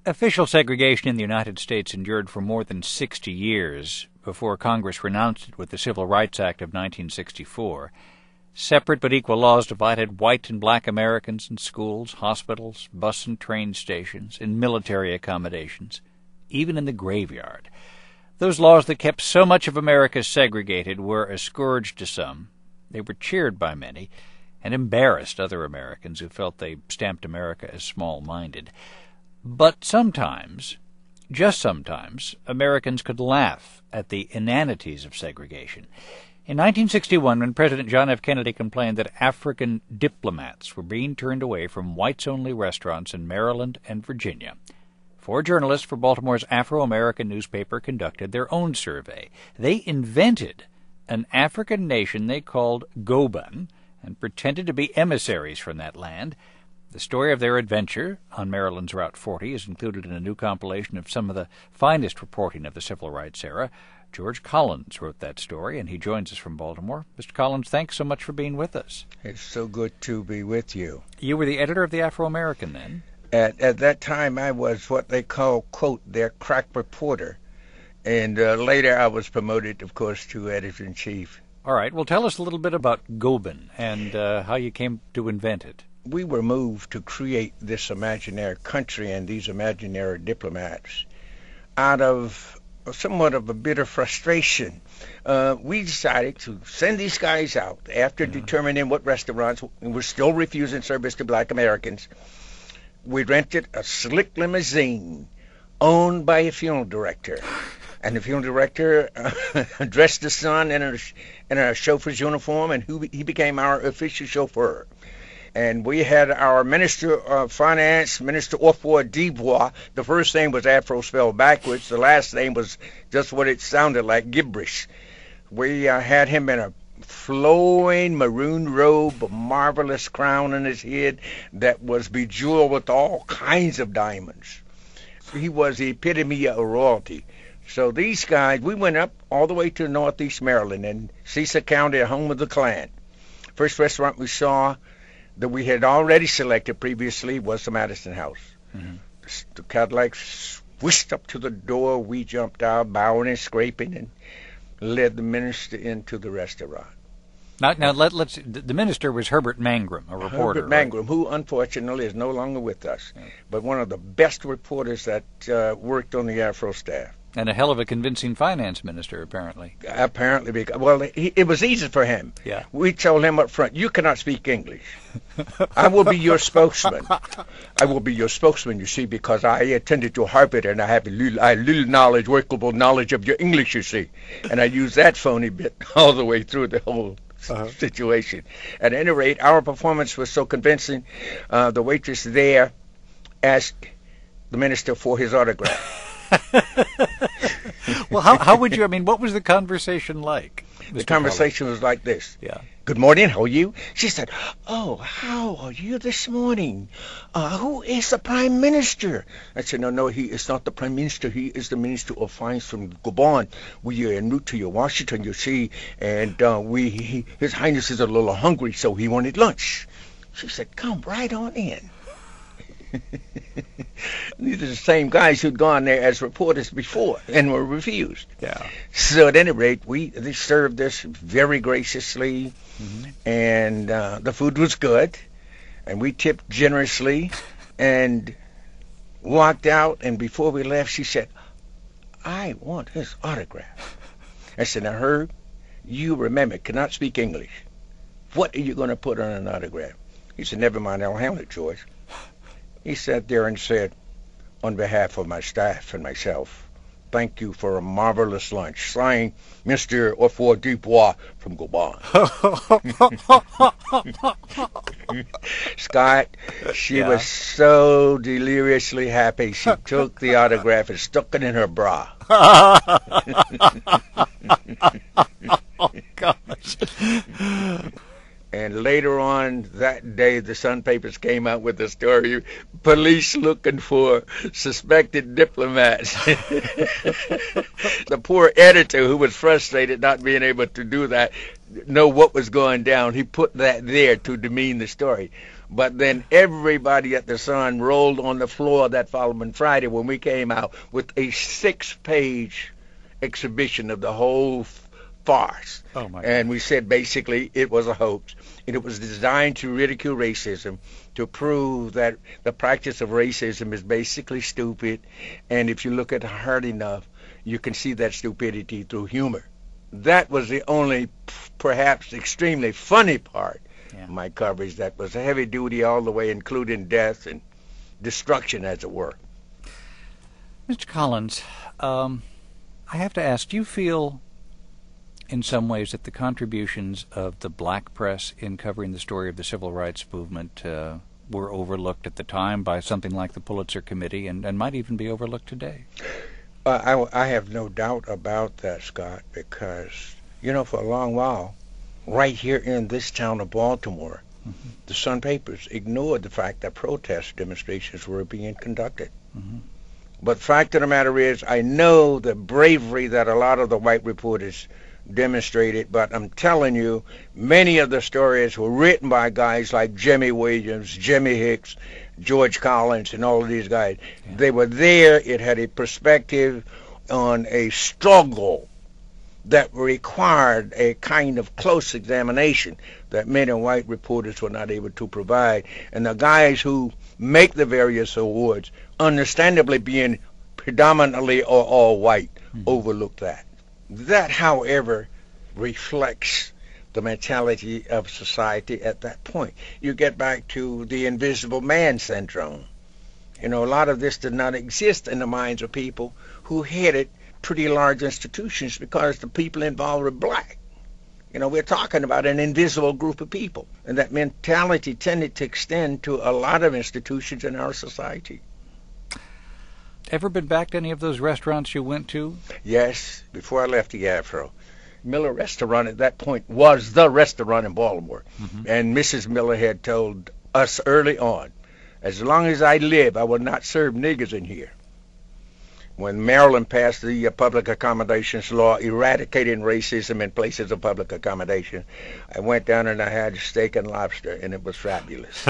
Official segregation in the United States endured for more than 60 years before Congress renounced it with the Civil Rights Act of 1964. Separate but equal laws divided white and black Americans in schools, hospitals, bus and train stations, in military accommodations, even in the graveyard. Those laws that kept so much of America segregated were a scourge to some. They were cheered by many, and embarrassed other Americans who felt they stamped America as small-minded. But sometimes, just sometimes, Americans could laugh at the inanities of segregation. In 1961, when President John F. Kennedy complained that African diplomats were being turned away from whites-only restaurants in Maryland and Virginia, 4 journalists for Baltimore's Afro-American newspaper conducted their own survey. They invented an African nation they called Goban and pretended to be emissaries from that land. The story of their adventure on Maryland's Route 40 is included in a new compilation of some of the finest reporting of the civil rights era. George Collins wrote that story, and he joins us from Baltimore. Mr. Collins, thanks so much for being with us. It's so good to be with you. You were the editor of the Afro-American then? At that time, I was what they call, quote, their crack reporter. And later I was promoted, of course, to editor-in-chief. All right. Well, tell us a little bit about Goban and how you came to invent it. We were moved to create this imaginary country and these imaginary diplomats out of somewhat of a bitter frustration. We decided to send these guys out after determining what restaurants were still refusing service to black Americans. We rented a slick limousine owned by a funeral director. And the funeral director dressed his son in a chauffeur's uniform, and he became our official chauffeur. And we had our Minister of Finance, Minister Orford Dubois. The first name was Afro spelled backwards. The last name was just what it sounded like, gibberish. We had him in a flowing maroon robe, a marvelous crown on his head that was bejeweled with all kinds of diamonds. He was the epitome of royalty. So these guys, we went up all the way to northeast Maryland in Cecil County, home of the Klan. First restaurant we saw that we had already selected previously was the Madison House. Mm-hmm. The Cadillac swished up to the door. We jumped out, bowing and scraping, and led the minister into the restaurant. Now let's. The minister was Herbert Mangrum, a reporter. Herbert Mangrum, who unfortunately is no longer with us, but one of the best reporters that worked on the Afro staff. And a hell of a convincing finance minister, apparently. Apparently, because, well, it was easy for him. Yeah. We told him up front, you cannot speak English. I will be your spokesman. I will be your spokesman, you see, because I attended to Harvard and I have a little knowledge, workable knowledge of your English, you see. And I used that phony bit all the way through the whole situation. At any rate, our performance was so convincing, the waitress there asked the minister for his autograph. Well, how would you, what was the conversation like? The conversation was like this. Yeah. Good morning, how are you? She said, oh, how are you this morning? Who is the Prime Minister? I said, no, he is not the Prime Minister. He is the Minister of Finance from Gabon. We are en route to Washington, you see, and His Highness is a little hungry, so he wanted lunch. She said, come right on in. These are the same guys who'd gone there as reporters before and were refused. Yeah. So at any rate, they served us very graciously, and the food was good, and we tipped generously, and walked out. And before we left, she said, "I want his autograph." I said, "Now, Herb, you remember, cannot speak English. What are you going to put on an autograph?" He said, "Never mind, I'll handle it, George." He sat there and said, on behalf of my staff and myself, thank you for a marvelous lunch. Signed, Mr. Orford Dubois from Gabon. Scott, she was so deliriously happy, she took the autograph and stuck it in her bra. Oh, gosh. And later on that day, the Sun papers came out with a story, police looking for suspected diplomats. The poor editor, who was frustrated not being able to do that, know what was going down, he put that there to demean the story. But then everybody at the Sun rolled on the floor that following Friday when we came out with a 6-page exhibition of the whole farce. Oh my and we said basically it was a hoax. And it was designed to ridicule racism, to prove that the practice of racism is basically stupid. And if you look at it hard enough, you can see that stupidity through humor. That was the only, perhaps extremely funny part of my coverage. That was heavy duty all the way, including death and destruction, as it were. Mr. Collins, I have to ask, do you feel in some ways that the contributions of the black press in covering the story of the civil rights movement were overlooked at the time by something like the Pulitzer Committee and might even be overlooked today? I have no doubt about that, Scott, because, for a long while, right here in this town of Baltimore, the Sun papers ignored the fact that protest demonstrations were being conducted. But the fact of the matter is, I know the bravery that a lot of the white reporters demonstrated, but I'm telling you, many of the stories were written by guys like Jimmy Williams, Jimmy Hicks, George Collins, and all of these guys. Yeah. They were there. It had a perspective on a struggle that required a kind of close examination that many white reporters were not able to provide. And the guys who make the various awards, understandably being predominantly or all white, overlook that. That, however, reflects the mentality of society at that point. You get back to the invisible man syndrome. A lot of this did not exist in the minds of people who headed pretty large institutions because the people involved were black. We're talking about an invisible group of people, and that mentality tended to extend to a lot of institutions in our society. Ever been back to any of those restaurants you went to? Yes, before I left the Afro. Miller Restaurant at that point was the restaurant in Baltimore. And Mrs. Miller had told us early on, as long as I live, I will not serve niggers in here. When Maryland passed the public accommodations law eradicating racism in places of public accommodation, I went down and I had steak and lobster, and it was fabulous.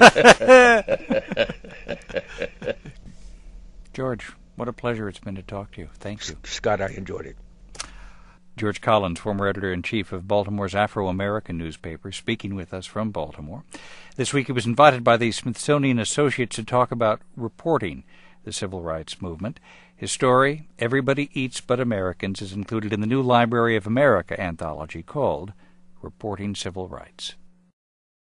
George, what a pleasure it's been to talk to you. Thank you. Scott, I enjoyed it. George Collins, former editor-in-chief of Baltimore's Afro-American newspaper, speaking with us from Baltimore. This week he was invited by the Smithsonian Associates to talk about reporting the civil rights movement. His story, Everybody Eats But Americans, is included in the new Library of America anthology called Reporting Civil Rights.